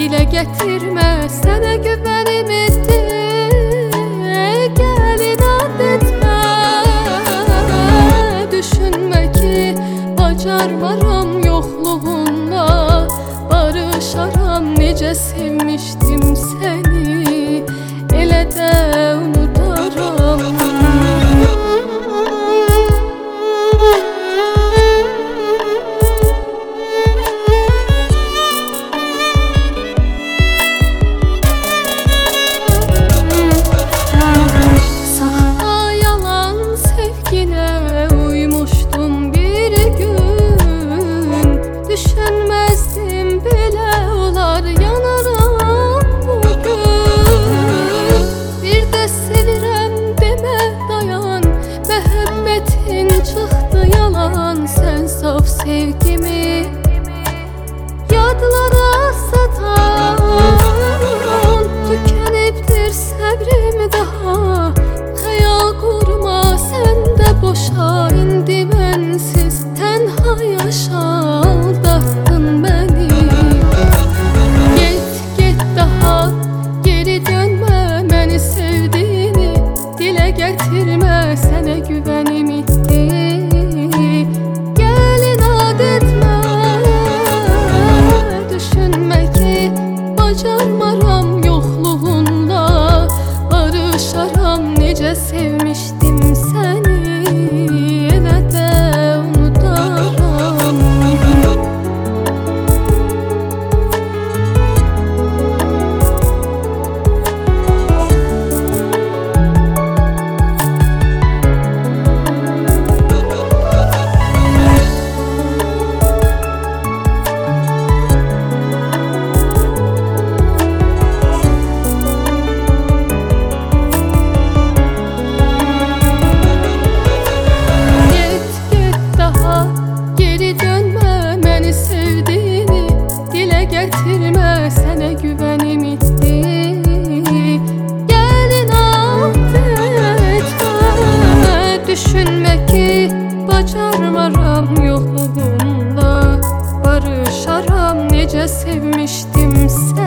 dilə gətirmə, sənə güvənim etdi. Gəl inad etmə, düşünmə ki bacarmaram yoxluğunla barışaram. Necə sevmişdim səni, elə də unudaram. Düşünməzdim belə olar, yanaram bugün. Bir də sevirəm demə dayan, məhəbbətin çıxdı yalan. Sən saf sevgimi yadlara satan, tükənibdir səbrim daha. Xəyal qurma sən də boşa, indi mənsiz tənha yaşa. Gətirmə, sənə güvənim itdi. Gəl inad etmə, düşünmə ki bacarmaram yoxluğunla barışaram. Necə sevmişdim səni, elə də unudaram. Gətirmə, sənə güvənim itdi. Gəl inad etmə, düşünmə ki bacarmaram yoxluğunla barışaram. Necə sevmişdim səni.